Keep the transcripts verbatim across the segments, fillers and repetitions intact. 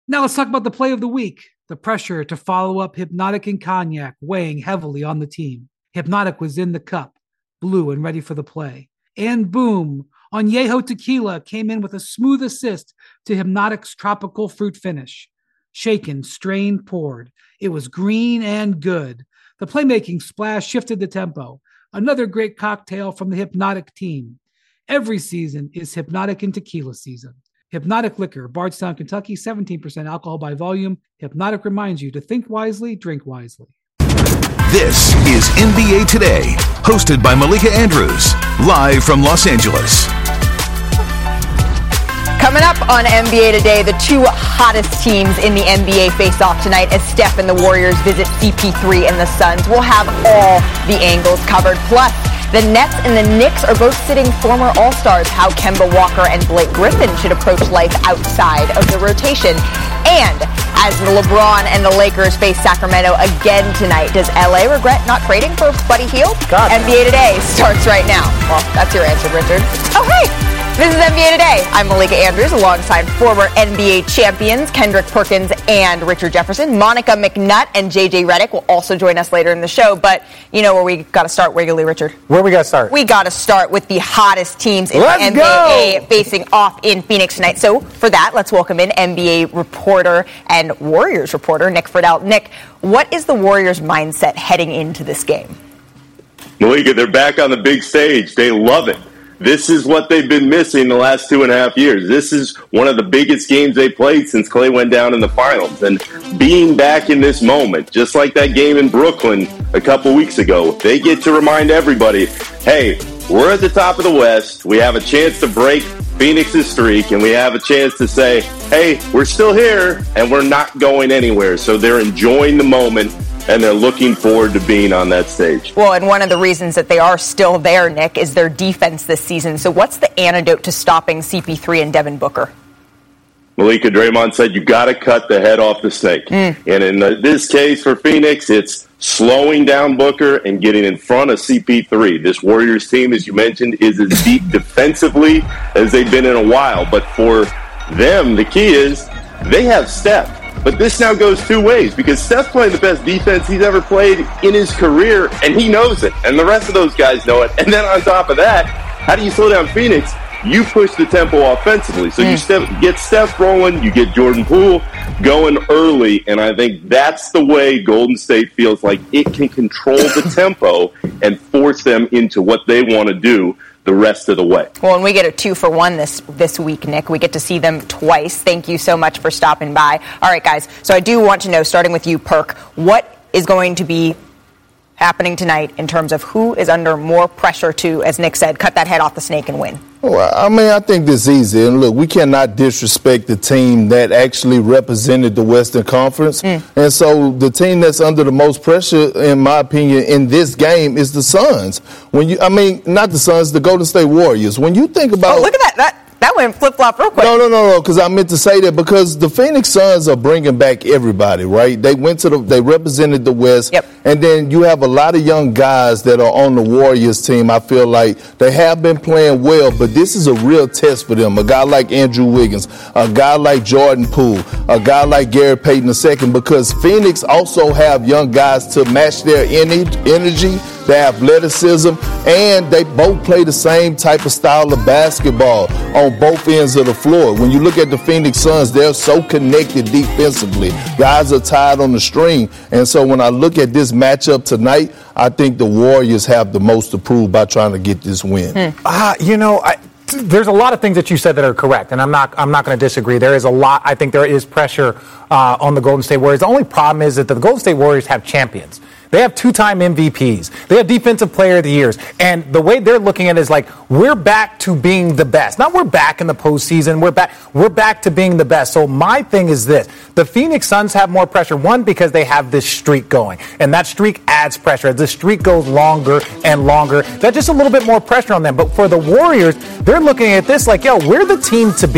Now let's talk about the play of the week. The pressure to follow up Hypnotic and Cognac weighing heavily on the team. Hypnotic was in the cup, blue and ready for the play. And boom, Añejo Tequila came in with a smooth assist to Hypnotic's tropical fruit finish. Shaken, strained, poured. It was green and good. The playmaking splash shifted the tempo. Another great cocktail from the Hypnotic team. Every season is Hypnotic and Tequila season. Hypnotic Liquor, Bardstown, Kentucky, seventeen percent alcohol by volume. Hypnotic reminds you to think wisely, drink wisely. This is N B A Today, hosted by Malika Andrews, live from Los Angeles. Coming up on N B A Today, the two hottest teams in the N B A face off tonight as Steph and the Warriors visit C P three and the Suns. We'll have all the angles covered. Plus, the Nets and the Knicks are both sitting former All-Stars, how Kemba Walker and Blake Griffin should approach life outside of the rotation. And as the LeBron and the Lakers face Sacramento again tonight, does L A regret not trading for Buddy Hield? God. N B A Today starts right now. Well, that's your answer, Richard. Oh, hey! This is N B A Today. I'm Malika Andrews alongside former N B A champions Kendrick Perkins and Richard Jefferson. Monica McNutt and J J Redick will also join us later in the show. But you know where we got to start regularly, Richard? Where we got to start? We got to start with the hottest teams in Let's the N B A go! Facing off in Phoenix tonight. So for that, let's welcome in N B A reporter and Warriors reporter Nick Friedel. Nick, what is the Warriors' mindset heading into this game? Malika, they're back on the big stage. They love it. This is what they've been missing the last two and a half years. This is one of the biggest games they played since Klay went down in the finals. And being back in this moment, just like that game in Brooklyn a couple weeks ago, they get to remind everybody, hey, we're at the top of the West. We have a chance to break Phoenix's streak, and we have a chance to say, hey, we're still here, and we're not going anywhere. So they're enjoying the moment, and they're looking forward to being on that stage. Well, and one of the reasons that they are still there, Nick, is their defense this season. So what's the antidote to stopping C P three and Devin Booker? Malika, Draymond said you got to cut the head off the snake. Mm. And in the, this case for Phoenix, it's slowing down Booker and getting in front of C P three. This Warriors team, as you mentioned, is as deep defensively as they've been in a while. But for them, the key is they have Steph. But this now goes two ways because Steph's playing the best defense he's ever played in his career, and he knows it. And the rest of those guys know it. And then on top of that, how do you slow down Phoenix? You push the tempo offensively. So mm. you step, get Steph rolling, you get Jordan Poole going early, and I think that's the way Golden State feels like it can control the tempo and force them into what they want to do the rest of the way. Well, and we get a two for one this this week, Nick. We get to see them twice. Thank you so much for stopping by. All right, guys. So I do want to know, starting with you, Perk, what is going to be happening tonight in terms of who is under more pressure to, as Nick said, cut that head off the snake and win? Well, I mean, I think this is easy. And look, we cannot disrespect the team that actually represented the Western Conference. Mm. And so the team that's under the most pressure, in my opinion, in this game is the Suns. When you, I mean, not the Suns, the Golden State Warriors. When you think about... Oh, look at that. That that went flip-flop real quick. No, no, no, no, because I meant to say that because the Phoenix Suns are bringing back everybody, right? They went to the, they represented the West. Yep. And then you have a lot of young guys that are on the Warriors team. I feel like they have been playing well, but this is a real test for them. A guy like Andrew Wiggins, a guy like Jordan Poole, a guy like Gary Payton the second, because Phoenix also have young guys to match their energy, their athleticism, and they both play the same type of style of basketball on both ends of the floor. When you look at the Phoenix Suns, they're so connected defensively. Guys are tied on the string. And so when I look at this matchup tonight, I think the Warriors have the most to prove by trying to get this win. Hmm. Uh, you know, I, there's a lot of things that you said that are correct, and I'm not I'm not going to disagree. There is a lot. I think there is pressure uh, on the Golden State Warriors. The only problem is that the Golden State Warriors have champions. They have two-time M V Ps. They have Defensive Player of the Years. And the way they're looking at it is like, we're back to being the best. Not we're back in the postseason. We're back, we're back to being the best. So my thing is this. The Phoenix Suns have more pressure. One, because they have this streak going. And that streak adds pressure. As the streak goes longer and longer, that's just a little bit more pressure on them. But for the Warriors, they're looking at this like, yo, we're the team to beat.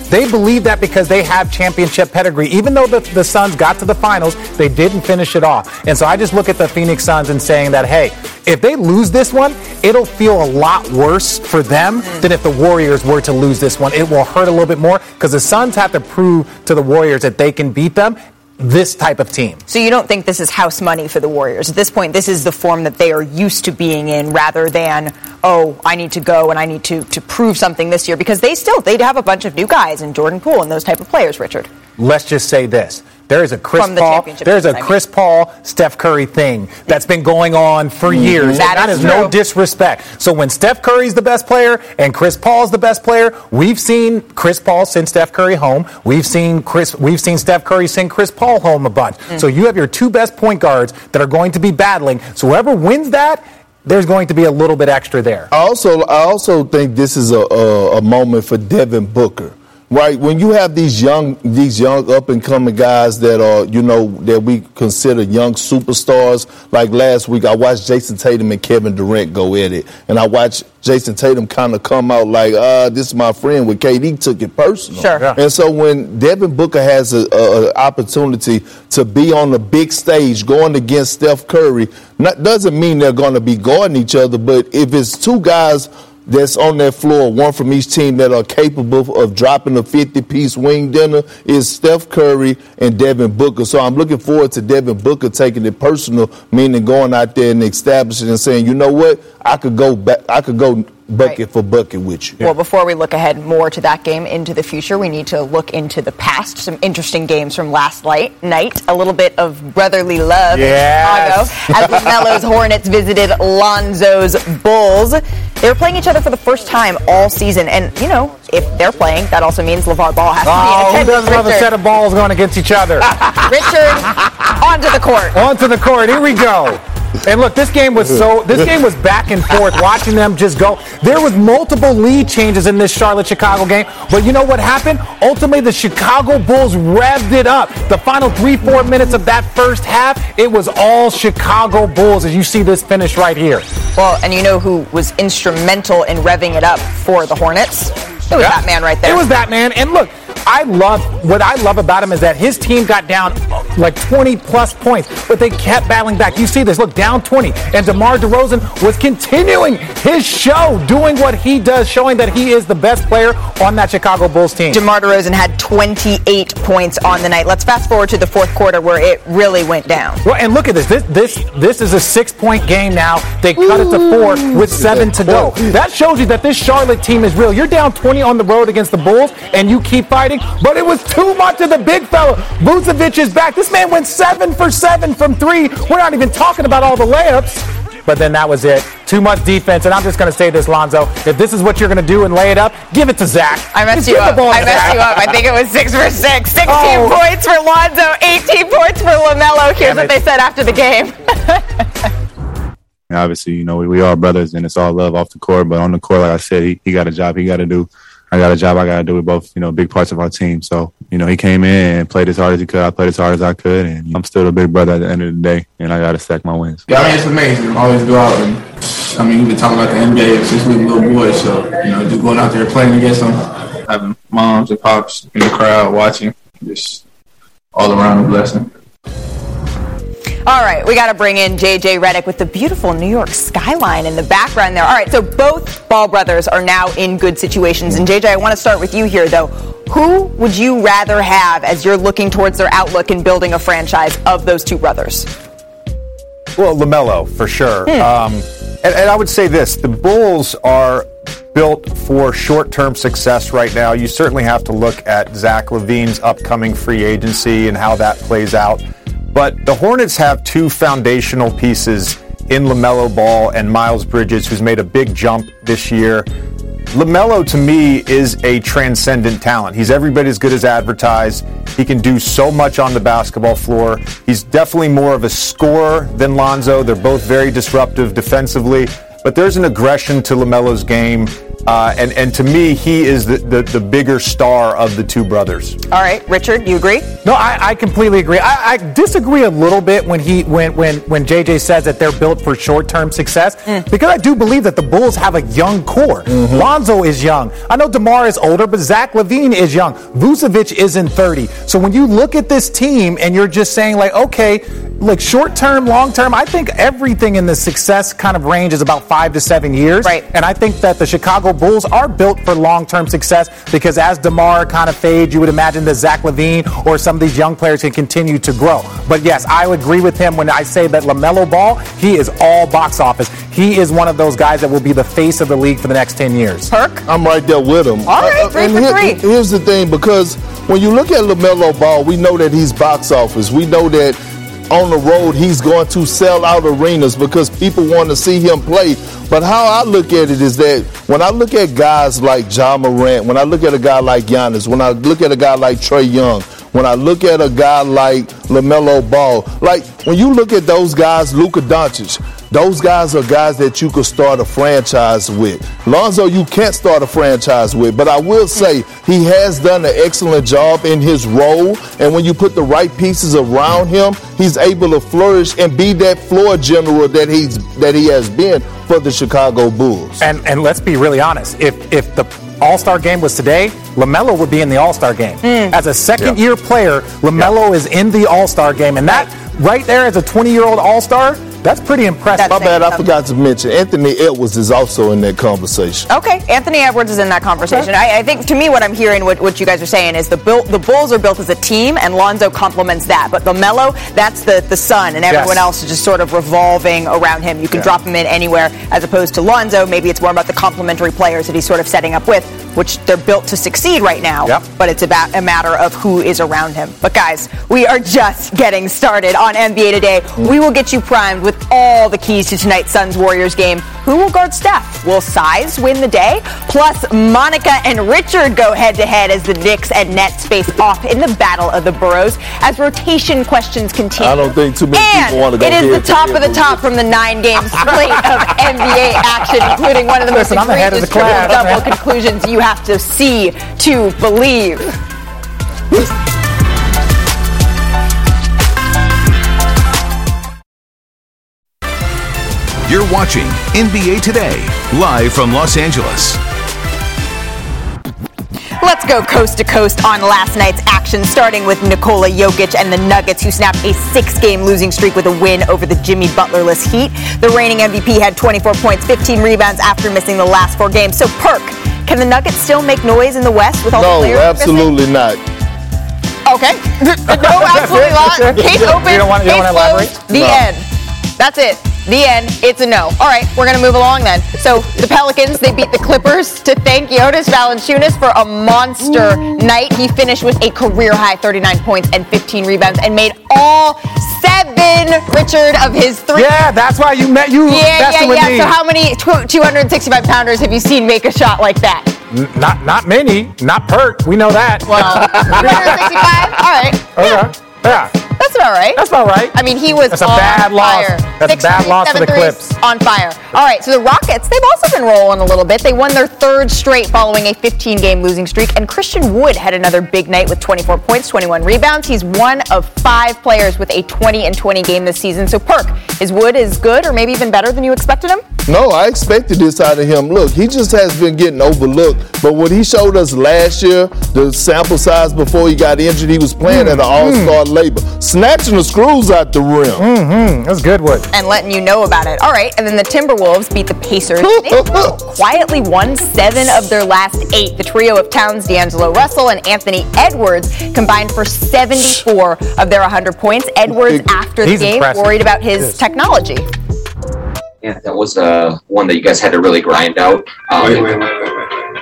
They believe that because they have championship pedigree. Even though the, the Suns got to the finals, they didn't finish it off. And so I just look at the Phoenix Suns and saying that, hey, if they lose this one, it'll feel a lot worse for them than if the Warriors were to lose this one. It will hurt a little bit more because the Suns have to prove to the Warriors that they can beat them. This type of team. So you don't think this is house money for the Warriors? At this point, this is the form that they are used to being in rather than, oh, I need to go and I need to, to prove something this year, because they still, they'd have a bunch of new guys in Jordan Poole and those type of players, Richard. Let's just say this. There is a Chris From the Paul, championship there's a teams, I Chris mean. Paul, Steph Curry thing that's been going on for years. That and that is is no true. disrespect. So when Steph Curry's the best player and Chris Paul's the best player, we've seen Chris Paul send Steph Curry home. We've seen Chris, we've seen Steph Curry send Chris Paul home a bunch. Mm. So you have your two best point guards that are going to be battling. So whoever wins that, there's going to be a little bit extra there. I also, I also think this is a, a, a moment for Devin Booker. Right, when you have these young, these young up and coming guys that are, you know, that we consider young superstars. Like last week, I watched Jason Tatum and Kevin Durant go at it, and I watched Jason Tatum kind of come out like, "Uh, this is my friend." When K D took it personal, Sure. Yeah. And so when Devin Booker has a, a, a opportunity to be on the big stage going against Steph Curry, not, doesn't mean they're going to be guarding each other, but if it's two guys that's on that floor, one from each team that are capable of dropping a fifty-piece wing dinner, is Steph Curry and Devin Booker. So I'm looking forward to Devin Booker taking it personal, meaning going out there and establishing and saying, you know what, I could go back, I could go bucket Right. for bucket with you. Well, before we look ahead more to that game into the future, we need to look into the past. Some interesting games from last night. Night, a little bit of brotherly love Yes. in Chicago as LaMelo's Hornets visited Lonzo's Bulls. They were playing each other for the first time all season, and you know, if they're playing, that also means LeVar Ball has to Oh, be who in doesn't love a attendance. set of balls going against each other? Richard, onto the court. Onto the court. Here we go. And look, this game was so, this game was back and forth, watching them just go. There was multiple lead changes in this Charlotte-Chicago game, but you know what happened? Ultimately, the Chicago Bulls revved it up. The final three, four minutes of that first half, it was all Chicago Bulls, as you see this finish right here. Well, and you know who was instrumental in revving it up for the Hornets? It was Yeah. that man right there. It was that man. And look, I love, what I love about him is that his team got down like twenty plus points, but they kept battling back. You see this, look, down twenty. And DeMar DeRozan was continuing his show, doing what he does, showing that he is the best player on that Chicago Bulls team. DeMar DeRozan had twenty-eight points on the night. Let's fast forward to the fourth quarter where it really went down. Well, and look at this. This this this is a six-point game now. They cut it to four with seven to go. That shows you that this Charlotte team is real. You're down twenty on the road against the Bulls, and you keep fighting. But it was too much of the big fella. Vucevic is back. This man went seven for seven from three. We're not even talking about all the layups. But then that was it. Too much defense. And I'm just going to say this, Lonzo. If this is what you're going to do and lay it up, give it to Zach. I messed Just you give the up. ball to I messed Zach. you up. I think it was six for six. sixteen Oh. points for Lonzo, eighteen points for LaMelo. Here's Damn what it. they said after the game. Obviously, you know, we, we are brothers and it's all love off the court. But on the court, like I said, he, he got a job he got to do. I got a job I got to do. We're both, you know, big parts of our team. So, you know, he came in and played as hard as he could. I played as hard as I could. And I'm still a big brother at the end of the day. And I got to stack my wins. Yeah, I mean, it's amazing. I always go out and, I mean, we've been talking about the N B A since we were little boys. So, you know, just going out there playing against them, having moms and pops in the crowd watching, just all around a blessing. All right, we got to bring in J J Redick with the beautiful New York skyline in the background there. All right, so both Ball brothers are now in good situations. And J J, I want to start with you here, though. Who would you rather have as you're looking towards their outlook in building a franchise of those two brothers? Well, LaMelo, for sure. Hmm. Um, and, and I would say this, the Bulls are built for short-term success right now. You certainly have to look at Zach LaVine's upcoming free agency and how that plays out. But the Hornets have two foundational pieces in LaMelo Ball and Miles Bridges, who's made a big jump this year. LaMelo, to me, is a transcendent talent. He's every bit as good as advertised. He can do so much on the basketball floor. He's definitely more of a scorer than Lonzo. They're both very disruptive defensively. But there's an aggression to LaMelo's game Uh, and, and to me, he is the, the, the bigger star of the two brothers. All right, Richard, you agree? No, I, I completely agree. I, I disagree a little bit when he when when when J J says that they're built for short-term success, mm. because I do believe that the Bulls have a young core. Mm-hmm. Lonzo is young. I know DeMar is older, but Zach LaVine is young. Vucevic isn't thirty. So when you look at this team and you're just saying like, okay, like short-term, long-term, I think everything in the success kind of range is about five to seven years. Right. And I think that the Chicago Bulls are built for long-term success because as DeMar kind of fades, you would imagine that Zach LaVine or some of these young players can continue to grow. But yes, I would agree with him when I say that LaMelo Ball, he is all box office. He is one of those guys that will be the face of the league for the next ten years. Perk? I'm right there with him. All right, three uh, for here, three. Here's the thing, because when you look at LaMelo Ball, we know that he's box office. We know that on the road, he's going to sell out arenas because people want to see him play. But how I look at it is that when I look at guys like Ja Morant, when I look at a guy like Giannis, when I look at a guy like Trae Young, when I look at a guy like LaMelo Ball, like when you look at those guys, Luka Doncic, those guys are guys that you could start a franchise with. Lonzo, you can't start a franchise with, but I will say he has done an excellent job in his role, and when you put the right pieces around him, he's able to flourish and be that floor general that he's that he has been for the Chicago Bulls. And and let's be really honest, if if the All-Star game was today, LaMelo would be in the All-Star game. Mm. As a second-year yeah. player, LaMelo yeah. is in the All-Star game, and that right there as a twenty-year-old All-Star, that's pretty impressive. My bad, I forgot to mention, Anthony Edwards is also in that conversation. Okay, Anthony Edwards is in that conversation. Okay. I, I think, to me, what I'm hearing, what, what you guys are saying is the build, the Bulls are built as a team, and Lonzo complements that. But LaMelo, that's the, the sun, and everyone yes. else is just sort of revolving around him. You can yeah. drop him in anywhere, as opposed to Lonzo. Maybe it's more about the complementary players that he's sort of setting up with, which they're built to succeed right now. Yep. But it's about a matter of who is around him. But guys, we are just getting started on N B A Today. Mm. We will get you primed with all the keys to tonight's Suns-Warriors game. Who will guard Steph? Will size win the day? Plus, Monica and Richard go head-to-head as the Knicks and Nets face off in the Battle of the Boroughs as rotation questions continue. I don't think too many and people want to go it is head the top to of the top from the nine-game slate of N B A action, including one of the most Listen, egregious triple-double conclusions you have to see to believe. You're watching N B A Today, live from Los Angeles. Let's go coast to coast on last night's action, starting with Nikola Jokic and the Nuggets, who snapped a six-game losing streak with a win over the Jimmy Butler-less Heat. The reigning M V P had twenty-four points, fifteen rebounds after missing the last four games. So, Perk, can the Nuggets still make noise in the West with all no, the players? No, absolutely not. Okay. No, absolutely not. Case open, you don't want, you case don't want closed, the no. end. That's it. The end. It's a no. All right, we're going to move along then. So the Pelicans, they beat the Clippers to thank Jonas Valanciunas for a monster night. He finished with a career-high thirty-nine points and fifteen rebounds and made all seven, Richard, of his three. Yeah, that's why you met you. Yeah, yeah, yeah. Me. So how many two hundred sixty-five pounders have you seen make a shot like that? N- not not many. Not Perk. We know that. Well, two hundred sixty-five? All right. Okay. Yeah. That's about right. That's about right. I mean, he was That's a on bad fire. loss. That's Six a bad loss for the Clips. On fire. All right, so the Rockets, they've also been rolling a little bit. They won their third straight following a fifteen-game losing streak, and Christian Wood had another big night with twenty-four points, twenty-one rebounds. He's one of five players with a twenty and twenty game this season. So, Perk, is Wood as good or maybe even better than you expected him? No, I expected this out of him. Look, he just has been getting overlooked. But what he showed us last year, the sample size before he got injured, he was playing mm, at an all-star mm. label, snatching the screws out the rim. Mm-hmm. That's good, Wood. And letting you know about it. All right, and then the Timberwolves beat the Pacers. They quietly won seven of their last eight. The trio of Towns, D'Angelo Russell, and Anthony Edwards combined for seventy-four of their one hundred points. Edwards, after the He's game, impressive. worried about his yes. technology. Yeah, that was uh, one that you guys had to really grind out. Um, wait, wait, wait, wait, wait, wait.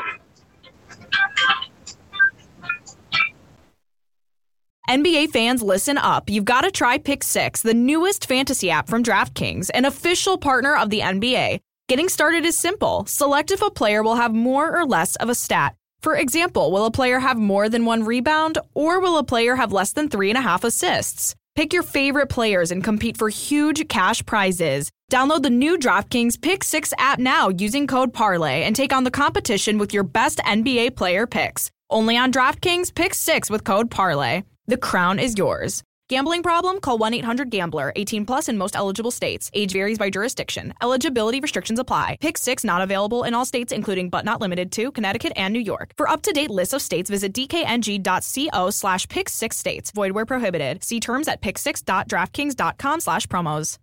N B A fans, listen up. You've got to try Pick Six, the newest fantasy app from DraftKings, an official partner of the N B A. Getting started is simple. Select if a player will have more or less of a stat. For example, will a player have more than one rebound, or will a player have less than three and a half assists? Pick your favorite players and compete for huge cash prizes. Download the new DraftKings Pick six app now using code Parlay and take on the competition with your best N B A player picks. Only on DraftKings Pick six with code Parlay. The crown is yours. Gambling problem? Call one eight hundred gambler. eighteen plus in most eligible states. Age varies by jurisdiction. Eligibility restrictions apply. Pick six not available in all states, including but not limited to Connecticut and New York. For up-to-date lists of states, visit dkng.co slash pick six states. Void where prohibited. See terms at pick six dot draftkings dot com slash promos.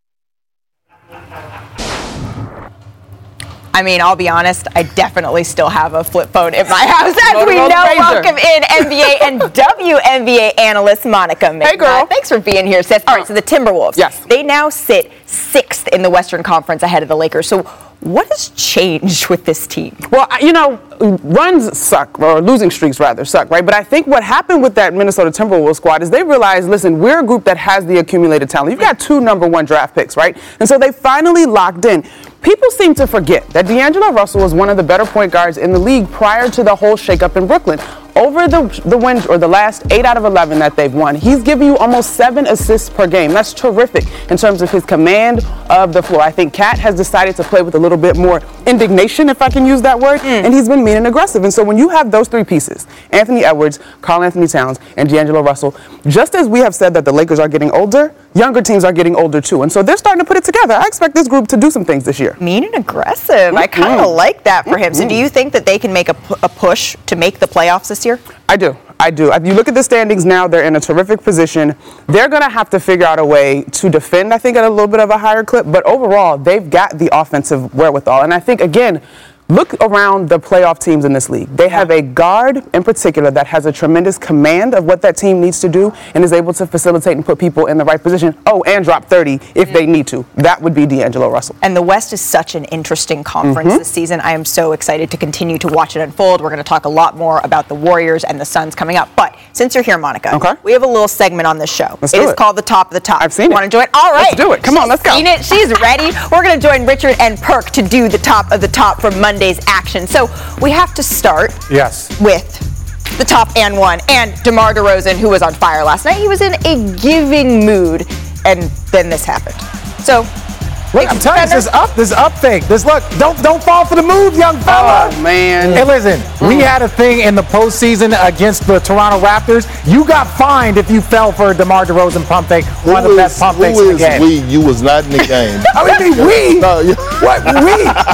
I mean, I'll be honest, I definitely still have a flip phone in my house. As we know, Razor. welcome in N B A and W N B A analyst Monica McNutt. Hey, girl. Thanks for being here, sis. All right, so the Timberwolves. Yes. They now sit sixth in the Western Conference ahead of the Lakers. So what has changed with this team? Well, you know, runs suck, or losing streaks rather suck, right? But I think what happened with that Minnesota Timberwolves squad is they realized, listen, we're a group that has the accumulated talent. You've got two number one draft picks, right? And so they finally locked in. People seem to forget that D'Angelo Russell was one of the better point guards in the league prior to the whole shakeup in Brooklyn. Over the the win or the last eight out of eleven that they've won, he's giving you almost seven assists per game. That's terrific in terms of his command of the floor. I think Cat has decided to play with a little bit more indignation, if I can use that word, mm. and he's been mean and aggressive. And so when you have those three pieces, Anthony Edwards, Karl Anthony Towns, and D'Angelo Russell, just as we have said that the Lakers are getting older, younger teams are getting older too. And so they're starting to put it together. I expect this group to do some things this year. Mean and aggressive. Mm-hmm. I kind of like that for him. Mm-hmm. So do you think that they can make a, pu- a push to make the playoffs this year? I do. I do. If you look at the standings now, they're in a terrific position. They're going to have to figure out a way to defend, I think, at a little bit of a higher clip. But overall, they've got the offensive wherewithal. And I think, again, look around the playoff teams in this league. They have a guard in particular that has a tremendous command of what that team needs to do and is able to facilitate and put people in the right position. Oh, and drop thirty if they need to. That would be D'Angelo Russell. And the West is such an interesting conference Mm-hmm. this season. I am so excited to continue to watch it unfold. We're going to talk a lot more about the Warriors and the Suns coming up. But since you're here, Monica, okay. we have a little segment on this show. Let's it do is it. called The Top of the Top. I've seen it. Want to join? All right. Let's do it. Come on, let's go. Seen it. She's ready. We're going to join Richard and Perk to do the Top of the Top from Monday's action. So we have to start yes. with the top and one. And DeMar DeRozan, who was on fire last night, he was in a giving mood, and then this happened. So, look, I'm telling you, this is up, this is up fake. This look, don't don't fall for the move, young fella. Oh man. Hey, listen, mm. we had a thing in the postseason against the Toronto Raptors. You got fined if you fell for a DeMar DeRozan pump fake, one of the is, best pump fakes in the game. Who is we? You was not in the game. I mean, we? No, you- What, we?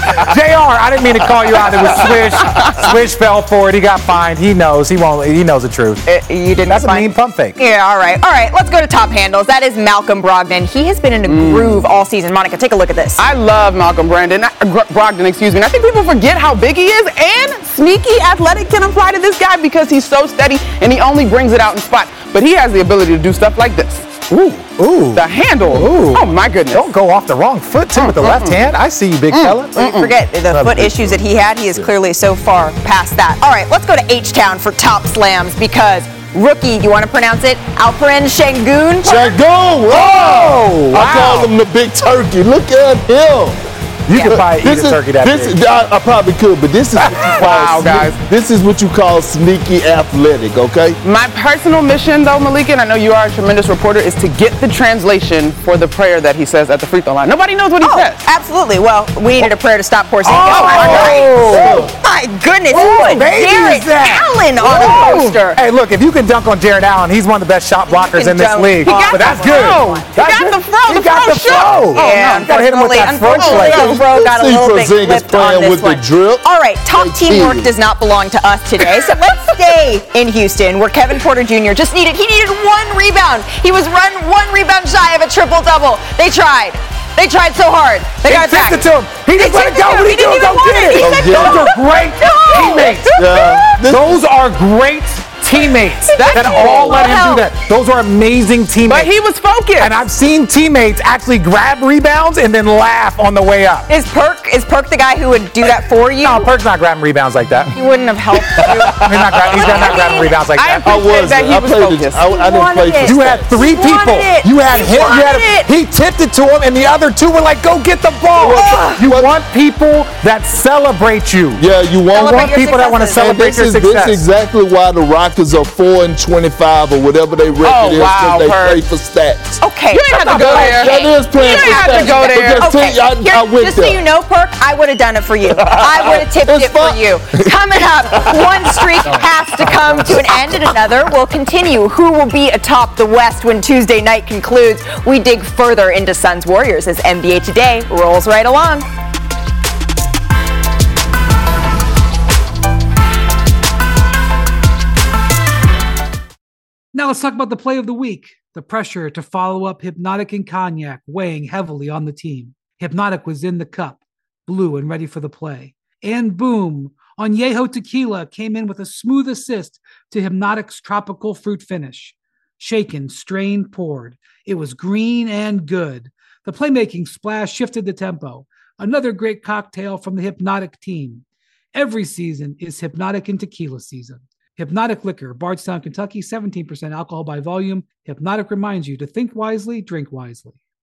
J R, I didn't mean to call you out. It was Swish. Swish fell for it. He got fined. He knows. He won't. He knows the truth. It, you didn't That's find- a mean pump fake. Yeah, all right. All right, let's go to top handles. That is Malcolm Brogdon. He has been in a Mm. groove all season. Monica, take a look at this. I love Malcolm Brandon, uh, Brogdon, excuse me. And I think people forget how big he is, and sneaky athletic can apply to this guy because he's so steady and he only brings it out in spots. But he has the ability to do stuff like this. Ooh, ooh. The handle. Ooh. Oh, my goodness. Don't go off the wrong foot, too, with the left hand. I see you, big fella. Don't forget the foot issues that he had. He is clearly so far past that. All right, let's go to H-Town for top slams because rookie, do you want to pronounce it? Alperen Şengün? Şengün! Oh! Wow. I call him the big turkey. Look at him. You could probably eat This a is- turkey that this big. is- I, I probably could, but this is what you call Wow, guys. sne- This is what you call sneaky athletic, okay? My personal mission, though, Malika, and I know you are a tremendous reporter, is to get the translation for the prayer that he says at the free throw line. Nobody knows what he Oh, says. absolutely. Well, we needed a prayer to stop Porzingis. Oh, last night. oh. My goodness. Oh, He put baby, Jarrett is that? Allen on a Whoa. poster. Hey, look, if you can dunk on Jared Allen, he's one of the best shot blockers in this Don't. league. He got but the that's throw. good. He That's got good. the throw. He The got throw the shook. throw. Yeah, you gotta hit him with that throw unfortunately, play. Unfortunately, got a See little bit Porzingis clipped on playing this with the one. drip. All right, top They teamwork cheated. does not belong to us today, so let's stay in Houston, where Kevin Porter Junior just needed, he needed one rebound. He was run one rebound shy of a triple-double. They tried. They tried so hard. They, They got it back. tipped it to him. He just They let it tipped go. to him. What He he do? didn't Go even want get it. it. He Go said get no. Those are great No. teammates. Yeah. This- Those are great teammates That's that all let him help. do that. Those are amazing teammates. But he was focused. And I've seen teammates actually grab rebounds and then laugh on the way up. Is Perk is Perk the guy who would do that for you? No, Perk's not grabbing rebounds like that. He wouldn't have helped you. He's not, gra- he's not grabbing rebounds like I that. I appreciate was. that he I was played the, focused. I, I didn't wanted play for it. You had three He people. wanted it. You had He him. You had wanted it. he tipped it to him, and the other two were like, "Go get the ball." What- You what- want people that celebrate you. Yeah, you won't Celebrate want your people that want to successes. And celebrate this your is, success. this is exactly why the Rockets Falcons are four and twenty-five or whatever they record oh, is wow, because they Perk. play for stats. Okay. You didn't have to go there. That is playing You for didn't have stats. to go there. Because Okay. see, I, Here, I went just there. so you know, Perk, I would have done it for you. I would have tipped It's it for fun. you. Coming up, one streak has to come to an end and another will continue. Who will be atop the West when Tuesday night concludes? We dig further into Suns Warriors as N B A Today rolls right along. Now let's talk about the play of the week. The pressure to follow up Hypnotic and Cognac weighing heavily on the team. Hypnotic was in the cup, blue and ready for the play. And boom, Añejo Tequila came in with a smooth assist to Hypnotic's tropical fruit finish. Shaken, strained, poured. It was green and good. The playmaking splash shifted the tempo. Another great cocktail from the Hypnotic team. Every season is Hypnotic and Tequila season. Hypnotic Liquor, Bardstown, Kentucky, seventeen percent alcohol by volume. Hypnotic reminds you to think wisely, drink wisely.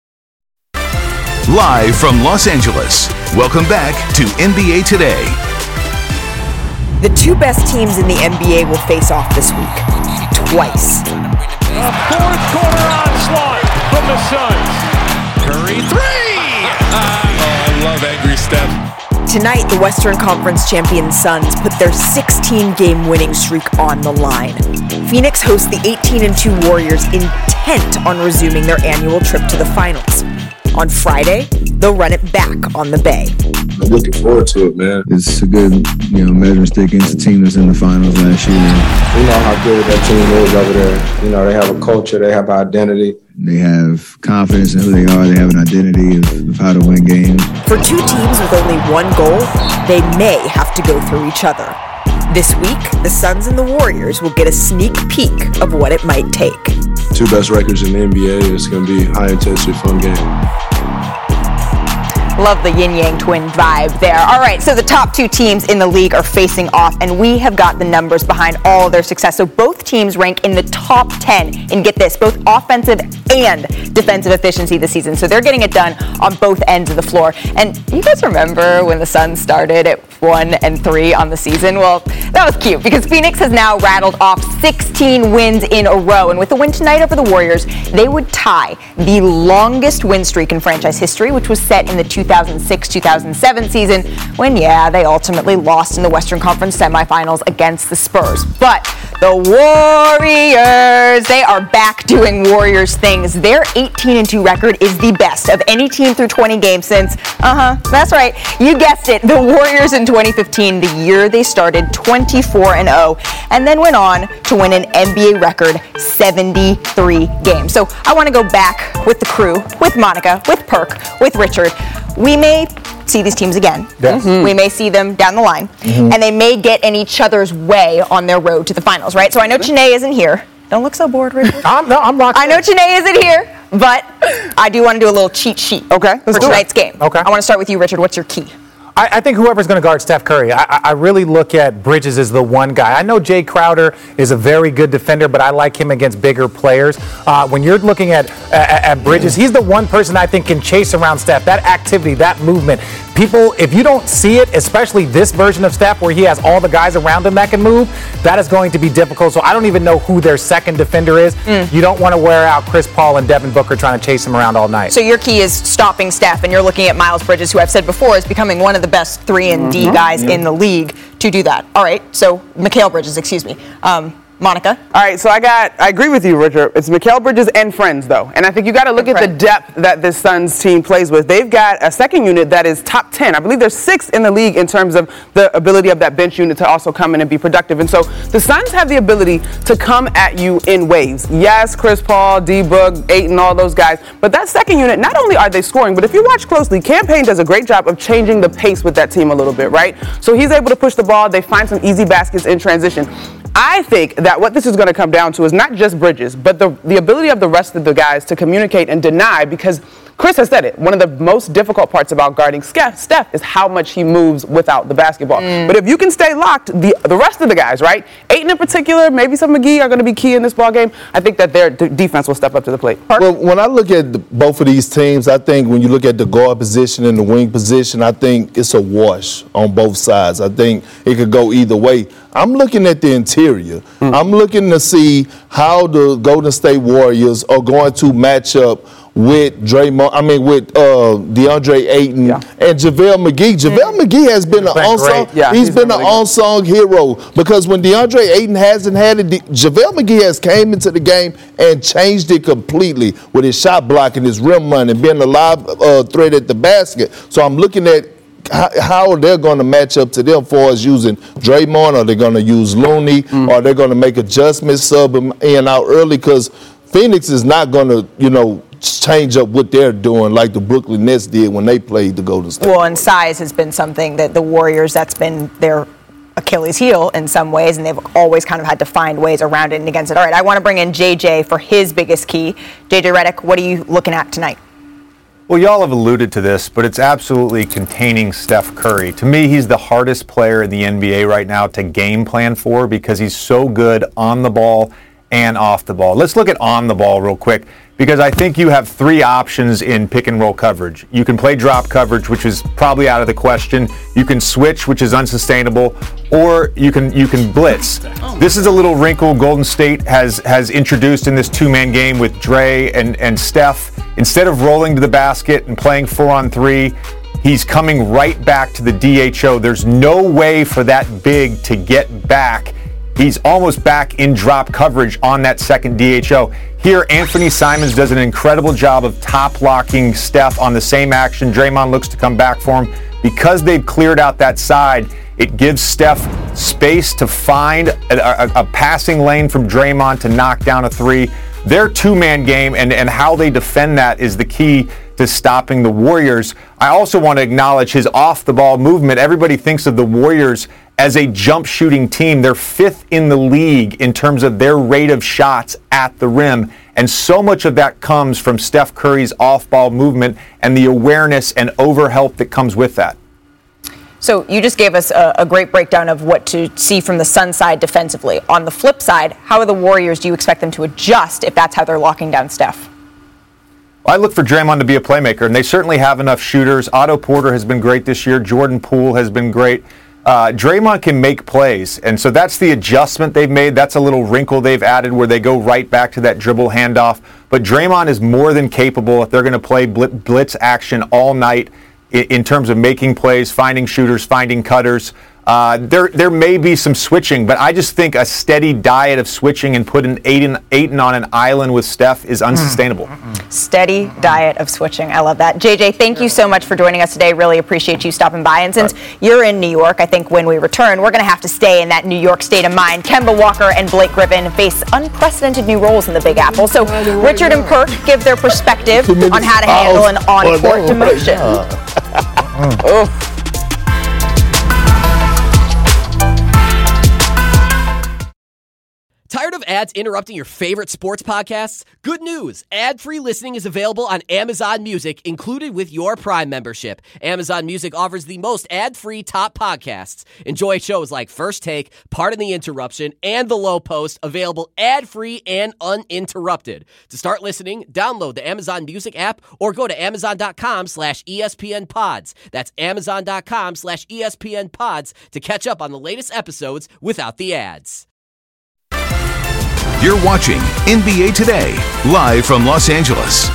Live from Los Angeles, welcome back to N B A Today. The two best teams in the N B A will face off this week. Twice. A fourth quarter onslaught from the Suns. Curry three! Ah, oh, I love angry Steph. Tonight, the Western Conference champion Suns put their sixteen-game winning streak on the line. Phoenix hosts the eighteen and two Warriors, intent on resuming their annual trip to the finals. On Friday, they'll run it back on the Bay. I'm looking forward to it, man. It's a good, you know, measuring stick against the team that's in the finals last year. We know how good that team is over there. You know, they have a culture, they have an identity. They have confidence in who they are. They have an identity of, of how to win games. For two teams with only one goal, they may have to go through each other. This week, the Suns and the Warriors will get a sneak peek of what it might take. Two best records in the N B A. It's going to be high intensity, fun game. Love the yin-yang twin vibe there. All right, so the top two teams in the league are facing off, and we have got the numbers behind all of their success. So both teams rank in the top ten in, get this, both offensive and defensive efficiency this season. So they're getting it done on both ends of the floor. And you guys remember when the Suns started at one and three on the season? Well, that was cute because Phoenix has now rattled off sixteen wins in a row. And with the win tonight over the Warriors, they would tie the longest win streak in franchise history, which was set in the two thousand six two thousand seven season when, yeah, they ultimately lost in the Western Conference semifinals against the Spurs. But the Warriors, they are back doing Warriors things. Their eighteen and two record is the best of any team through twenty games since, uh-huh, that's right, you guessed it, the Warriors in twenty fifteen, the year they started twenty-four and oh, and then went on to win an N B A record seventy-three games. So I want to go back with the crew, with Monica, with Perk, with Richard. We may see these teams again. Yes. Mm-hmm. We may see them down the line, mm-hmm. and they may get in each other's way on their road to the finals, right? So I know Chiney isn't here. Don't look so bored, Richard. I'm, no, I'm locked I know Chiney isn't here, but I do want to do a little cheat sheet okay, for tonight's game. Okay. I want to start with you, Richard. What's your key? I, I think whoever's going to guard Steph Curry, I, I really look at Bridges as the one guy. I know Jay Crowder is a very good defender, but I like him against bigger players. Uh, when you're looking at, at at Bridges, he's the one person I think can chase around Steph. That activity, that movement. People, if you don't see it, especially this version of Steph where he has all the guys around him that can move, that is going to be difficult. So I don't even know who their second defender is. Mm. You don't want to wear out Chris Paul and Devin Booker trying to chase him around all night. So your key is stopping Steph, and you're looking at Miles Bridges, who I've said before is becoming one of the best three and D mm-hmm. guys yeah. in the league to do that. All right, so Mikal Bridges, excuse me. Um, Monica? All right, so I got, I agree with you, Richard. It's Mikal Bridges and friends, though. And I think you got to look and at friends. the depth that this Suns team plays with. They've got a second unit that is top ten. I believe they're sixth in the league in terms of the ability of that bench unit to also come in and be productive. And so the Suns have the ability to come at you in waves. Yes, Chris Paul, D-Book, Ayton, all those guys. But that second unit, not only are they scoring, but if you watch closely, Cam Payne does a great job of changing the pace with that team a little bit, right? So he's able to push the ball. They find some easy baskets in transition. I think that what this is going to come down to is not just Bridges, but the, the ability of the rest of the guys to communicate and deny, because Chris has said it. One of the most difficult parts about guarding Steph is how much he moves without the basketball. Mm. But if you can stay locked, the the rest of the guys, right? Ayton in particular, maybe some McGee are going to be key in this ball game. I think that their d- defense will step up to the plate. Park? Well, when I look at the, both of these teams, I think when you look at the guard position and the wing position, I think it's a wash on both sides. I think it could go either way. I'm looking at the interior. Mm. I'm looking to see how the Golden State Warriors are going to match up with Draymond, I mean with uh, DeAndre Ayton yeah. and JaVale McGee. JaVale mm. McGee has been he's an unsung, yeah, he's, he's been, been an really unsung hero because when DeAndre Ayton hasn't had it, JaVale McGee has came into the game and changed it completely with his shot blocking, his rim running, being a live uh, threat at the basket. So I'm looking at how, how they're going to match up to them for us using Draymond, or they're going to use Looney, mm. or they're going to make adjustments, sub him in out early because Phoenix is not going to, you know, change up what they're doing like the Brooklyn Nets did when they played the Golden State. Well, and size has been something that the Warriors, that's been their Achilles heel in some ways, and they've always kind of had to find ways around it and against it. All right, I want to bring in J J for his biggest key. J J Redick, what are you looking at tonight? Well, y'all have alluded to this, but it's absolutely containing Steph Curry. To me, he's the hardest player in the N B A right now to game plan for because he's so good on the ball and off the ball. Let's look at on the ball real quick, because I think you have three options in pick and roll coverage. You can play drop coverage, which is probably out of the question. You can switch, which is unsustainable, or you can you can blitz. This is a little wrinkle Golden State has has introduced in this two-man game with Dre and, and Steph. Instead of rolling to the basket and playing four on three, he's coming right back to the D H O. There's no way for that big to get back. He's almost back in drop coverage on that second D H O. Here, Anthony Simons does an incredible job of top locking Steph on the same action. Draymond looks to come back for him. Because they've cleared out that side, it gives Steph space to find a, a, a passing lane from Draymond to knock down a three. Their two-man game and, and how they defend that is the key to stopping the Warriors. I also want to acknowledge his off-the-ball movement. Everybody thinks of the Warriors as a jump shooting team. They're fifth in the league in terms of their rate of shots at the rim. And so much of that comes from Steph Curry's off-ball movement and the awareness and overhelp that comes with that. So you just gave us a, a great breakdown of what to see from the Sun side defensively. On the flip side, how are the Warriors, do you expect them to adjust if that's how they're locking down Steph? I look for Draymond to be a playmaker, and they certainly have enough shooters. Otto Porter has been great this year. Jordan Poole has been great. Uh, Draymond can make plays, and so that's the adjustment they've made. That's a little wrinkle they've added where they go right back to that dribble handoff. But Draymond is more than capable if they're going to play blitz action all night in terms of making plays, finding shooters, finding cutters. Uh, there there may be some switching, but I just think a steady diet of switching and putting Ayton, Ayton on an island with Steph is unsustainable. Mm. Steady diet of switching. I love that. J J, thank you so much for joining us today. Really appreciate you stopping by. And since right. you're in New York, I think when we return, we're going to have to stay in that New York state of mind. Kemba Walker and Blake Griffin face unprecedented new roles in the Big Apple. So Richard and Perk give their perspective on how to handle an on-court demotion. Oof. Tired of ads interrupting your favorite sports podcasts? Good news! Ad-free listening is available on Amazon Music, included with your Prime membership. Amazon Music offers the most ad-free top podcasts. Enjoy shows like First Take, Pardon the Interruption, and The Low Post, available ad-free and uninterrupted. To start listening, download the Amazon Music app or go to amazon.com slash ESPN pods. That's amazon.com slash ESPN pods to catch up on the latest episodes without the ads. You're watching N B A Today, live from Los Angeles.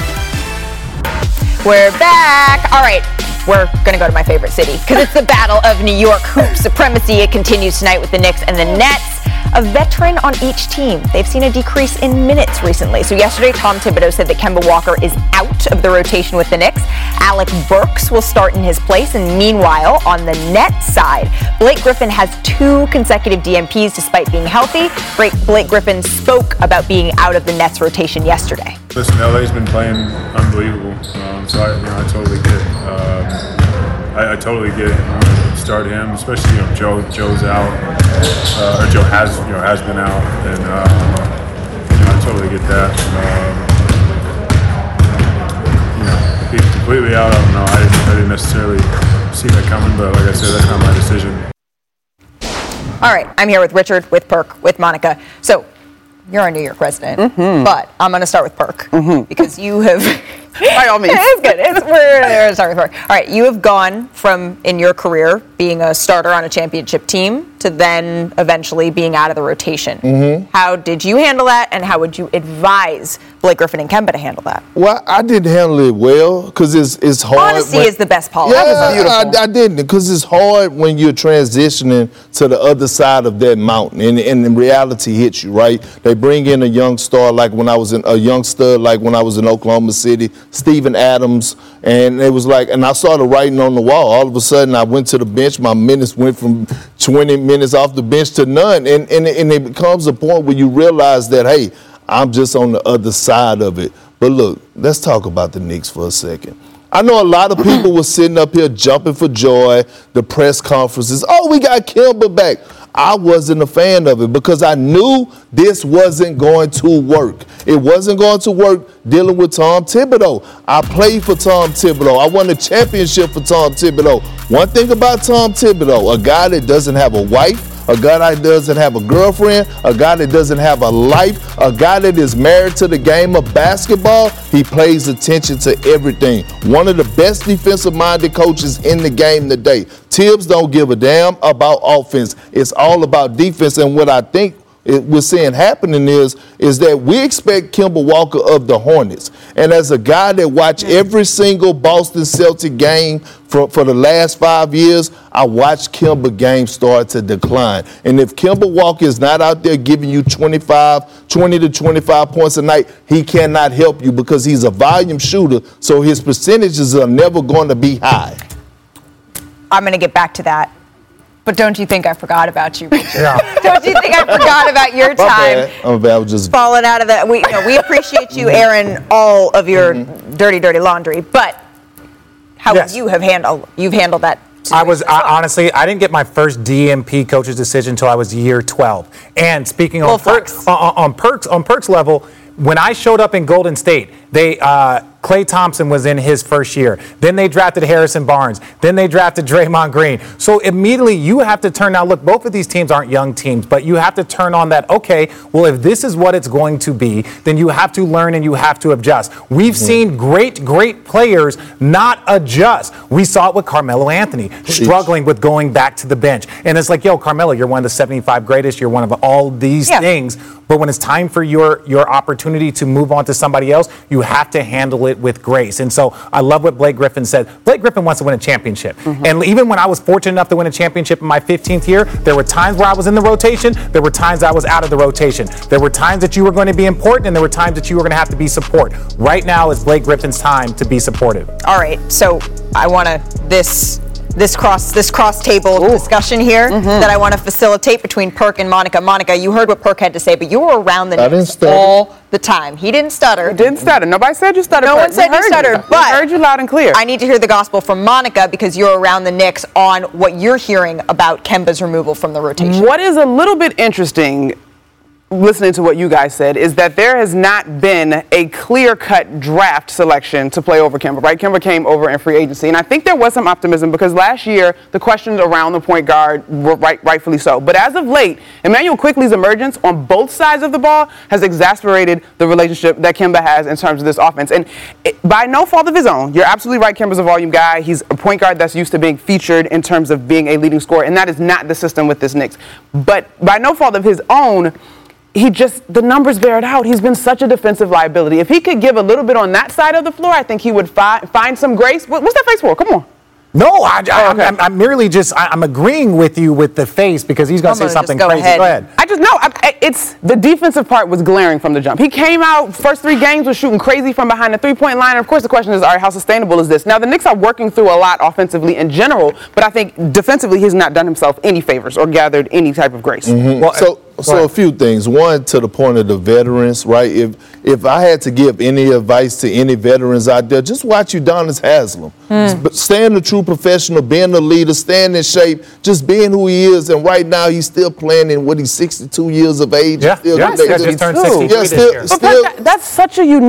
We're back. All right, we're going to go to my favorite city because it's the battle of New York hoop supremacy. It continues tonight with the Knicks and the Nets. A veteran on each team. They've seen a decrease in minutes recently. So yesterday, Tom Thibodeau said that Kemba Walker is out of the rotation with the Knicks. Alec Burks will start in his place. And meanwhile, on the Nets side, Blake Griffin has two consecutive D N Ps despite being healthy. Blake Griffin spoke about being out of the Nets rotation yesterday. Listen, L A's been playing unbelievable. Um, so I, you know, I totally get it. Um, I, I totally get it. Um, start him, especially you know Joe. Joe's out, uh, or Joe has you know has been out, and uh, you know I totally get that. Um, you know, completely out, I don't know. I didn't, I didn't necessarily see that coming, but like I said, that's not my decision. All right, I'm here with Richard, with Perk, with Monica. So you're our New York resident, mm-hmm. but I'm going to start with Perk mm-hmm. because you have. By all means, it's good. It's, we're going to start with Perk. All right, you have gone from in your career being a starter on a championship team to then eventually being out of the rotation. Mm-hmm. How did you handle that, and how would you advise Blake Griffin and Kemba to handle that? Well, I didn't handle it well because it's it's hard. Honesty when, is the best policy. Yeah, that was beautiful. I, I didn't because it's hard when you're transitioning to the other side of that mountain, and, and the reality hits you, right? They bring in a young star like when I was in a young stud like when I was in Oklahoma City, Steven Adams, and it was like, and I saw the writing on the wall. All of a sudden, I went to the bench. My minutes went from twenty minutes off the bench to none, and and, and it becomes a point where you realize that, hey, I'm just on the other side of it. But look, let's talk about the Knicks for a second. I know a lot of people were sitting up here jumping for joy, the press conferences. Oh, we got Kemba back. I wasn't a fan of it because I knew this wasn't going to work. It wasn't going to work dealing with Tom Thibodeau. I played for Tom Thibodeau. I won a championship for Tom Thibodeau. One thing about Tom Thibodeau, a guy that doesn't have a wife, a guy that doesn't have a girlfriend, a guy that doesn't have a life, a guy that is married to the game of basketball, he pays attention to everything. One of the best defensive-minded coaches in the game today. Tibbs don't give a damn about offense. It's all about defense, and what I think It, we're seeing happening is is that we expect Kemba Walker of the Hornets. And as a guy that watched every single Boston Celtic game for, for the last five years, I watched Kemba game start to decline. And if Kemba Walker is not out there giving you twenty-five, twenty to twenty-five points a night, he cannot help you because he's a volume shooter, so his percentages are never going to be high. I'm going to get back to that. But don't you think I forgot about you, Richard? Yeah. Don't you think I forgot about your time? I'm bad. I was just falling out of that. We, you know, we appreciate you airing all of your mm-hmm. dirty, dirty laundry. But how yes. would you have handled? You've handled that. I was I, honestly, I didn't get my first D M P coach's decision until I was year twelve. And speaking on Perks, on, on Perks, on Perks level, when I showed up in Golden State, they. Uh, Klay Thompson was in his first year. Then they drafted Harrison Barnes. Then they drafted Draymond Green. So immediately you have to turn now. Look, both of these teams aren't young teams, but you have to turn on that. Okay, well, if this is what it's going to be, then you have to learn and you have to adjust. We've mm-hmm. seen great, great players not adjust. We saw it with Carmelo Anthony struggling with going back to the bench. And it's like, yo, Carmelo, you're one of the seventy-five greatest. You're one of all these yeah. things. But when it's time for your your opportunity to move on to somebody else, you have to handle it with grace. And so I love what Blake Griffin said. Blake Griffin wants to win a championship. Mm-hmm. And even when I was fortunate enough to win a championship in my fifteenth year, there were times where I was in the rotation. There were times I was out of the rotation. There were times that you were going to be important, and there were times that you were going to have to be support. Right now is Blake Griffin's time to be supportive. All right. So I want to this this cross this cross table Ooh. discussion here mm-hmm. that I want to facilitate between Perk and Monica. Monica, you heard what Perk had to say, but you were around the Knicks all the time. He didn't stutter. He didn't stutter. Nobody said you stuttered. No Perk. one said we you stuttered, you. but we heard you loud and clear. I need to hear the gospel from Monica because you're around the Knicks on what you're hearing about Kemba's removal from the rotation. What is a little bit interesting, listening to what you guys said, is that there has not been a clear-cut draft selection to play over Kemba, right? Kemba came over in free agency, and I think there was some optimism because last year the questions around the point guard were right, rightfully so. But as of late, Immanuel Quickley's emergence on both sides of the ball has exacerbated the relationship that Kemba has in terms of this offense. And it, by no fault of his own, you're absolutely right, Kemba's a volume guy. He's a point guard that's used to being featured in terms of being a leading scorer, and that is not the system with this Knicks. But by no fault of his own, he just, the numbers bear it out. He's been such a defensive liability. If he could give a little bit on that side of the floor, I think he would fi- find some grace. What, what's that face for? Come on. No, I, I, oh, okay. I'm, I'm merely just, I, I'm agreeing with you with the face because he's going to say something go crazy. Ahead. Go ahead. I just, no, I, it's, the defensive part was glaring from the jump. He came out, first three games was shooting crazy from behind the three-point line. And of course, the question is, all right, how sustainable is this? Now, the Knicks are working through a lot offensively in general, but I think defensively he's not done himself any favors or gathered any type of grace. Mm-hmm. Well, so, So a few things. One, to the point of the veterans, right? If if I had to give any advice to any veterans out there, just watch Udonis Haslem. Mm. Staying a true professional, being a leader, staying in shape, just being who he is. And right now, he's still playing in what, he's sixty-two years of age. Yeah, still yeah, yeah just turned sixty-three yeah, this still, year. Still, but that, that's such a unique no,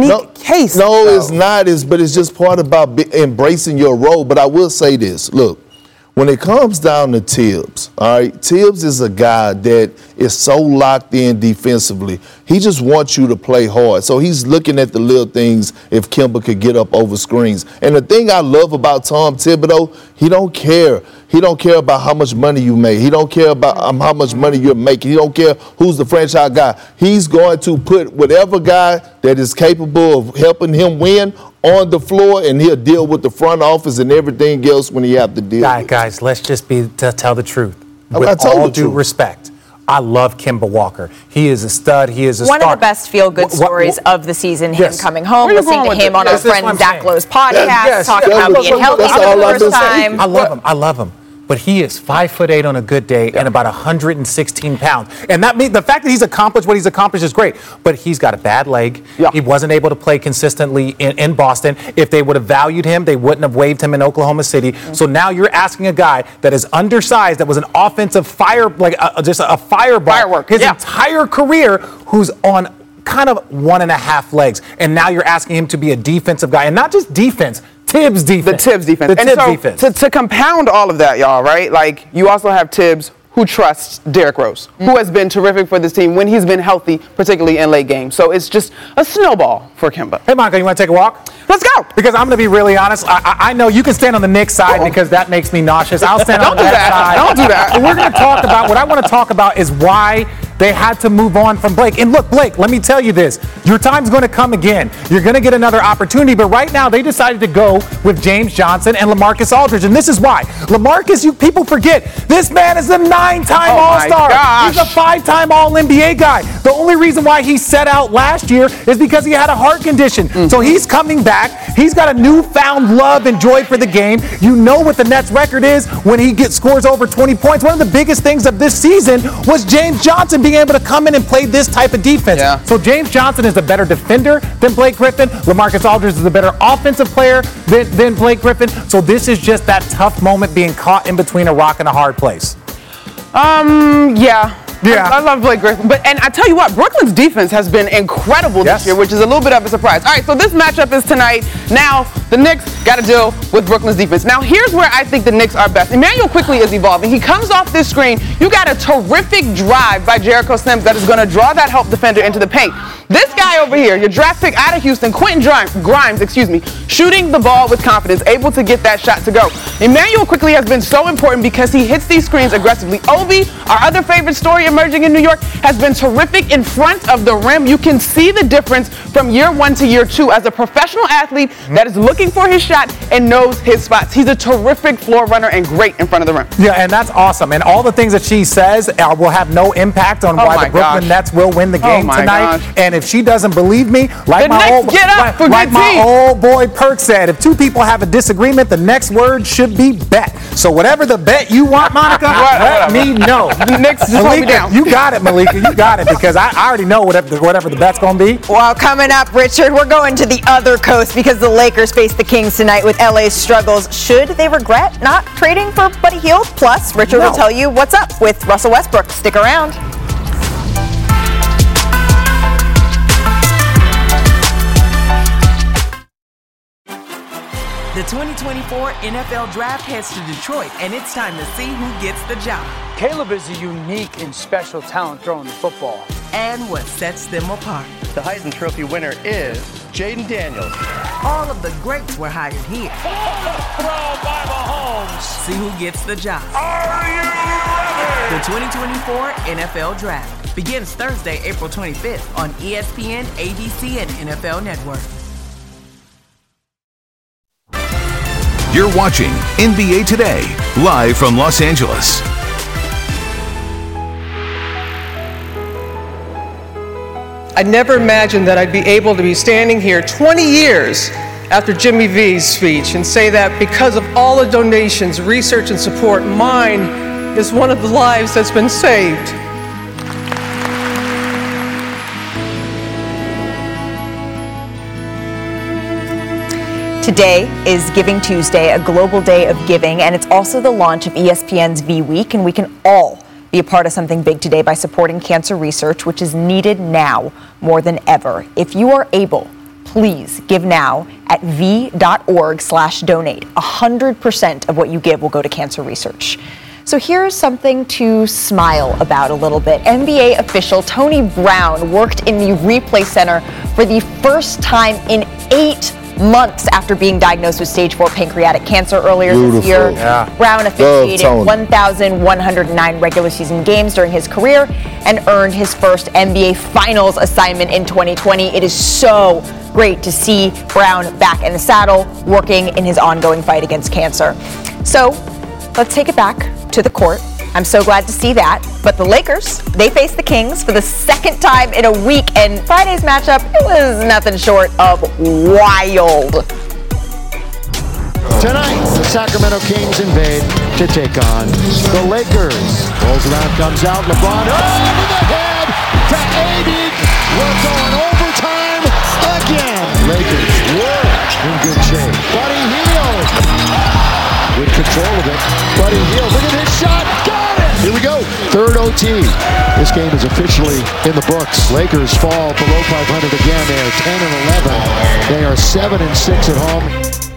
case. No, though. it's not. It's, but it's just part about be, embracing your role. But I will say this. Look, when it comes down to Tibbs, all right, Tibbs is a guy that is so locked in defensively. He just wants you to play hard. So he's looking at the little things if Kemba could get up over screens. And the thing I love about Tom Thibodeau, he don't care. He don't care about how much money you make. He don't care about um, how much money you're making. He don't care who's the franchise guy. He's going to put whatever guy that is capable of helping him win on the floor, and he'll deal with the front office and everything else when he have to deal Guys, with it. guys, let's just be to tell the truth. I- With I told all the due truth. respect, I love Kemba Walker. He is a stud. He is a One star. of the best feel-good Wh- wh- stories wh- of the season, him Yes. coming home, Where you listening going to with him it? on Yes, our that's what friend I'm Zach saying. Lowe's podcast, Yes, talking yes, about that's being what- healthy that's for all the I've first been saying. time. I love him. I love him. But he is five foot eight on a good day and about one hundred sixteen pounds. And that means the fact that he's accomplished what he's accomplished is great. But he's got a bad leg. He wasn't able to play consistently in, in Boston. If they would have valued him, they wouldn't have waived him in Oklahoma City. Mm-hmm. So now you're asking a guy that is undersized, that was an offensive fire, like a, just a fireball, firework his yeah. entire career, who's on kind of one and a half legs. And now you're asking him to be a defensive guy, and not just defense. Tibbs defense. The Tibbs defense. The and Tibbs so defense. To, to compound all of that, y'all, right? Like, you also have Tibbs, who trusts Derrick Rose, mm. who has been terrific for this team when he's been healthy, particularly in late games. So it's just a snowball for Kemba. Hey, Monica, you want to take a walk? Let's go. Because I'm going to be really honest. I, I, I know you can stand on the Knicks side because that makes me nauseous. I'll stand Don't on do that, that. side. Don't do that. And we're going to talk about, what I want to talk about is why they had to move on from Blake. And look, Blake, let me tell you this. Your time's going to come again. You're going to get another opportunity. But right now, they decided to go with James Johnson and LaMarcus Aldridge. And this is why. LaMarcus, you people forget, this man is a nine-time Oh, my All-Star. gosh. He's a five-time All N B A guy. The only reason why he set out last year is because he had a heart condition. Mm. So he's coming back. He's got a newfound love and joy for the game. You know what the Nets record is when he gets scores over twenty points. One of the biggest things of this season was James Johnson being able to come in and play this type of defense. Yeah. So James Johnson is a better defender than Blake Griffin. LaMarcus Aldridge is a better offensive player than, than Blake Griffin. So this is just that tough moment being caught in between a rock and a hard place. Um, yeah. Yeah. I, I love Blake Griffin. But, and I tell you what, Brooklyn's defense has been incredible Yes. this year, which is a little bit of a surprise. All right, so this matchup is tonight. Now, the Knicks got to deal with Brooklyn's defense. Now, here's where I think the Knicks are best. Emmanuel quickly is evolving. He comes off this screen. You got a terrific drive by Jericho Sims that is going to draw that help defender into the paint. This guy over here, your draft pick out of Houston, Quentin Grimes, Grimes, excuse me, shooting the ball with confidence, able to get that shot to go. Emmanuel quickly has been so important because he hits these screens aggressively. Obi, our other favorite story emerging in New York, has been terrific in front of the rim. You can see the difference from year one to year two as a professional athlete that is looking for his shot and knows his spots. He's a terrific floor runner and great in front of the rim. Yeah, and that's awesome. And all the things that she says uh, will have no impact on Oh why my the Brooklyn gosh. Nets will win the Oh game my tonight. gosh. And if she doesn't believe me, like The my Knicks old get up like, for like good my team. old boy Perk said, if two people have a disagreement, the next word should be bet. So whatever the bet you want, Monica, let me know. Knicks, just hold me Malika, down. you got it, Malika. You got it because I, I already know whatever whatever the bet's gonna be. Well, coming up, Richard, we're going to the other coast because the Lakers face the Kings tonight with L A's struggles. Should they regret not trading for Buddy Hield? Plus, Richard No. will tell you what's up with Russell Westbrook. Stick around. The twenty twenty-four N F L Draft heads to Detroit, and it's time to see who gets the job. Caleb is a unique and special talent throwing the football. And what sets them apart. The Heisman Trophy winner is Jaden Daniels. All of the greats were hired here. Throw by Mahomes. See who gets the job. Are you ready? The twenty twenty-four N F L Draft begins Thursday, April twenty-fifth on E S P N, A B C, and N F L Network. You're watching N B A Today, live from Los Angeles. I never imagined that I'd be able to be standing here twenty years after Jimmy V's speech and say that because of all the donations, research, and support, mine is one of the lives that's been saved. Today is Giving Tuesday, a global day of giving, and it's also the launch of E S P N's V Week, and we can all be a part of something big today by supporting cancer research, which is needed now more than ever. If you are able, please give now at v.org slash donate. one hundred percent of what you give will go to cancer research. So here's something to smile about a little bit. N B A official Tony Brown worked in the replay center for the first time in eight months after being diagnosed with stage four pancreatic cancer earlier Beautiful. this year. Yeah. Brown officiated Love Tony. one thousand one hundred nine regular season games during his career and earned his first N B A Finals assignment in twenty twenty. It is so great to see Brown back in the saddle, working in his ongoing fight against cancer. So let's take it back to the court. I'm so glad to see that. But the Lakers, they face the Kings for the second time in a week, and Friday's matchup, it was nothing short of wild. Tonight, the Sacramento Kings invade to take on the Lakers. Rolls around, comes out, LeBron over the head to A D. We're going overtime again. Lakers were in good shape. Buddy Hield with control of it. Buddy Hield, look at this shot, got it! Here we go, third O T. This game is officially in the books. Lakers fall below five hundred again. They are ten and eleven. They are seven and six at home.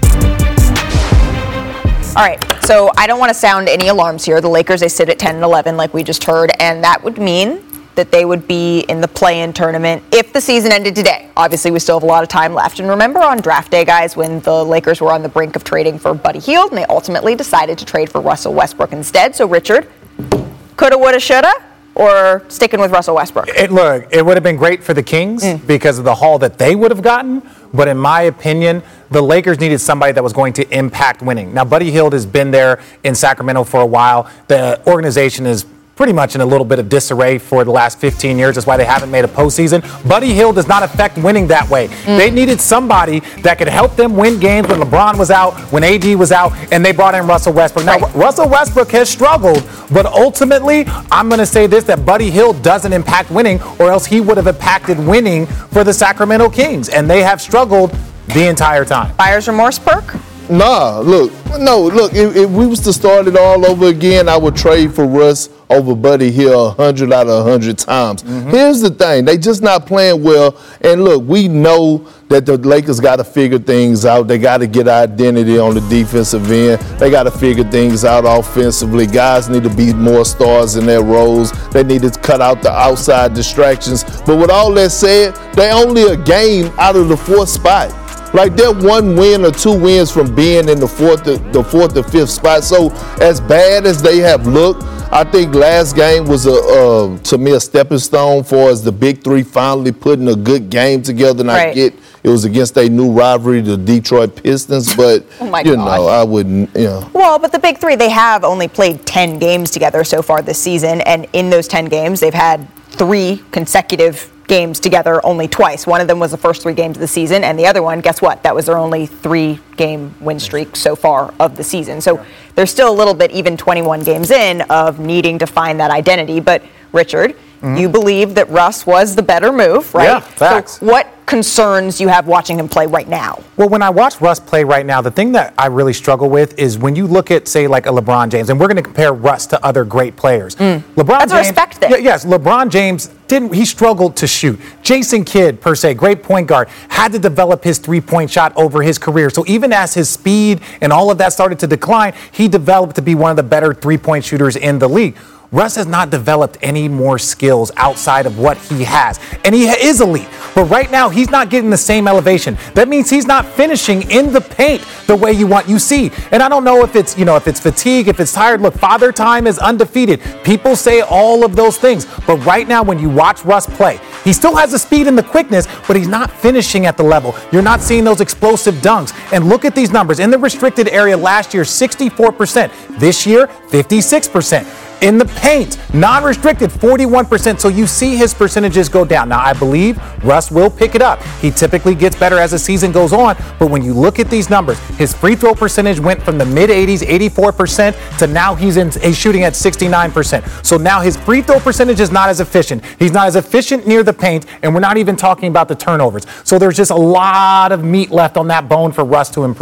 All right, so I don't want to sound any alarms here. The Lakers, they sit at ten and eleven like we just heard, and that would mean that they would be in the play-in tournament if the season ended today. Obviously, we still have a lot of time left. And remember on draft day, guys, when the Lakers were on the brink of trading for Buddy Hield, and they ultimately decided to trade for Russell Westbrook instead. So, Richard, coulda, woulda, shoulda, or sticking with Russell Westbrook? It, look, it would have been great for the Kings mm. because of the haul that they would have gotten. But in my opinion, the Lakers needed somebody that was going to impact winning. Now, Buddy Hield has been there in Sacramento for a while. The organization is pretty much in a little bit of disarray for the last fifteen years. That's why they haven't made a postseason. Buddy Hield does not affect winning that way. Mm. They needed somebody that could help them win games when LeBron was out, when A D was out, and they brought in Russell Westbrook. Now, right. Russell Westbrook has struggled, but ultimately, I'm going to say this, that Buddy Hield doesn't impact winning, or else he would have impacted winning for the Sacramento Kings, and they have struggled the entire time. Buyer's remorse perk? Nah, look, no, look, if, if we was to start it all over again, I would trade for Russ over Buddy Hield one hundred out of one hundred times. Mm-hmm. Here's the thing, they just not playing well, and look, we know that the Lakers got to figure things out. They got to get identity on the defensive end. They got to figure things out offensively. Guys need to be more stars in their roles. They need to cut out the outside distractions. But with all that said, they only a game out of the fourth spot. Like they're one win or two wins from being in the fourth, the fourth or fifth spot. So as bad as they have looked, I think last game was a uh, to me a stepping stone for as the big three finally putting a good game together. And right. I get it was against a new rivalry, the Detroit Pistons, but oh my you gosh. know I wouldn't. You know. Well, but the big three, they have only played ten games together so far this season, and in those ten games, they've had three consecutive games together only twice. One of them was the first three games of the season, and the other one, guess what? That was their only three-game win streak so far of the season. So there's still a little bit, even twenty-one games in, of needing to find that identity. But, Richard, mm-hmm. you believe that Russ was the better move, right? Yeah, facts. So what concerns you have watching him play right now? Well, when I watch Russ play right now, the thing that I really struggle with is when you look at, say, like a LeBron James, and we're going to compare Russ to other great players. Mm. LeBron That's James, a respect thing. Yeah, yes, LeBron James didn't. He struggled to shoot. Jason Kidd, per se, great point guard, had to develop his three-point shot over his career. So even as his speed and all of that started to decline, he developed to be one of the better three-point shooters in the league. Russ has not developed any more skills outside of what he has. And he is elite. But right now, he's not getting the same elevation. That means he's not finishing in the paint the way you want. You see, and I don't know if it's, you know, if it's fatigue, if it's tired. Look, Father Time is undefeated. People say all of those things. But right now, when you watch Russ play, he still has the speed and the quickness, but he's not finishing at the level. You're not seeing those explosive dunks. And look at these numbers. In the restricted area last year, sixty-four percent. This year, fifty-six percent. In the paint, non-restricted, forty-one percent. So you see his percentages go down. Now, I believe Russ will pick it up. He typically gets better as the season goes on. But when you look at these numbers, his free throw percentage went from the mid-eighties, eighty-four percent, to now he's, in, he's shooting at sixty-nine percent. So now his free throw percentage is not as efficient. He's not as efficient near the paint, and we're not even talking about the turnovers. So there's just a lot of meat left on that bone for Russ to improve.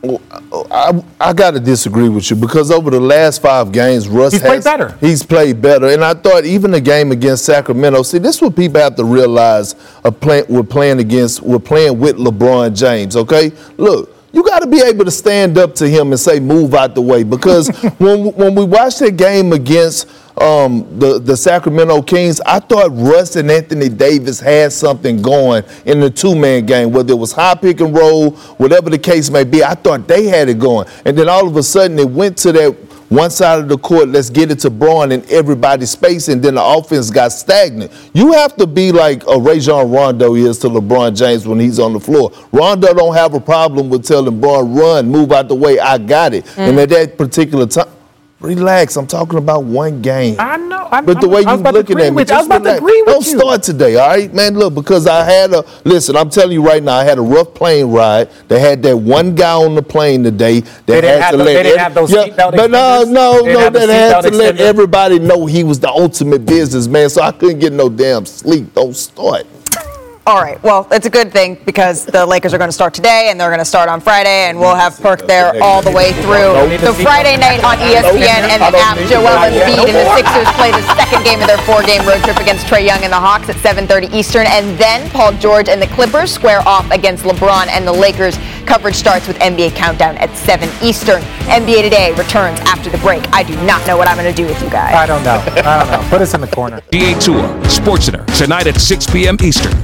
I, I got to disagree with you because over the last five games, Russ he's has, played better. He's played better, and I thought even the game against Sacramento. See, this is what people have to realize: a play, we're playing against, we're playing with LeBron James. Okay, look. You got to be able to stand up to him and say, move out the way. Because when when we watched that game against um, the, the Sacramento Kings, I thought Russ and Anthony Davis had something going in the two-man game, whether it was high pick and roll, whatever the case may be. I thought they had it going. And then all of a sudden it went to that one side of the court, let's get it to Braun and everybody's space, and then the offense got stagnant. You have to be like a Rajon Rondo is to LeBron James when he's on the floor. Rondo don't have a problem with telling Braun, run, move out the way, I got it. Mm. And at that particular time, relax, I'm talking about one game. I know. I'm, but the way you're looking at me, I was about to agree with don't you. start today, all right? Man, look, because I had a, listen, I'm telling you right now, I had a rough plane ride. They had that one guy on the plane today that they didn't had have to the, let They didn't every, have those yeah, seatbelt But no, no, they no, had that had to extender. let everybody know he was the ultimate businessman, so I couldn't get no damn sleep. Don't start. All right. Well, it's a good thing because the Lakers are going to start today and they're going to start on Friday, and we'll have Perk there all the way through. The Friday night on E S P N and the app, Joel Embiid and the Sixers play the second game of their four-game road trip against Trae Young and the Hawks at seven thirty Eastern, and then Paul George and the Clippers square off against LeBron and the Lakers. Coverage starts with N B A Countdown at seven Eastern. N B A Today returns after the break. I do not know what I'm going to do with you guys. I don't know. I don't know. Put us in the corner. N B A Tour, SportsCenter, tonight at six p.m. Eastern.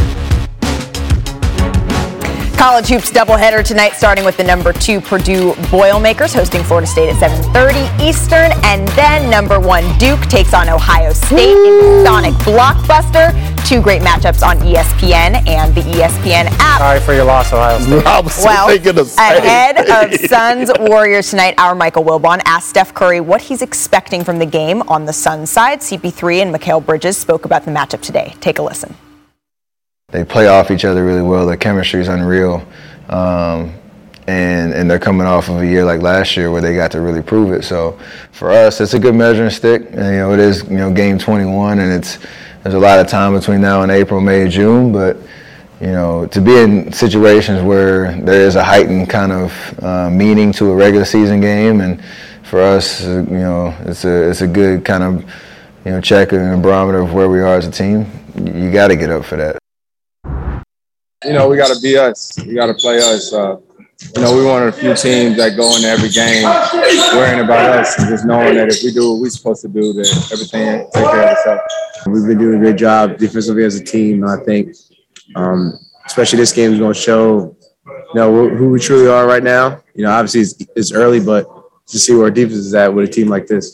College hoops doubleheader tonight, starting with the number two Purdue Boilermakers hosting Florida State at seven thirty Eastern, and then number one Duke takes on Ohio State in Sonic Blockbuster. Two great matchups on E S P N and the E S P N app. Sorry for your loss, Ohio State. Well, ahead of Suns Warriors tonight, our Michael Wilbon asked Steph Curry what he's expecting from the game on the Suns side. C P three and Mikal Bridges spoke about the matchup today. Take a listen. They play off each other really well. Their chemistry is unreal. Um, and, and they're coming off of a year like last year where they got to really prove it. So for us, it's a good measuring stick. And, you know, it is, you know, game twenty-one, and it's there's a lot of time between now and April, May, June. But, you know, to be in situations where there is a heightened kind of uh, meaning to a regular season game, and for us, you know, it's a it's a good kind of, you know, check and a barometer of where we are as a team. You got to get up for that. You know, we got to be us. We got to play us. Uh, you know, we're one of the few teams that go into every game worrying about us and just knowing that if we do what we're supposed to do, then everything will take care of itself. We've been doing a great job defensively as a team. I think, um, especially this game is going to show, you know, who we truly are right now. You know, obviously it's, it's early, but to see where our defense is at with a team like this.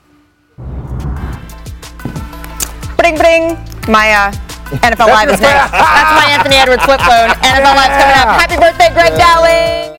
Bring, bring, Maya. N F L Live is next. That's my Anthony Edwards flip phone. N F L Live's coming up. Happy birthday, Greg Dowling.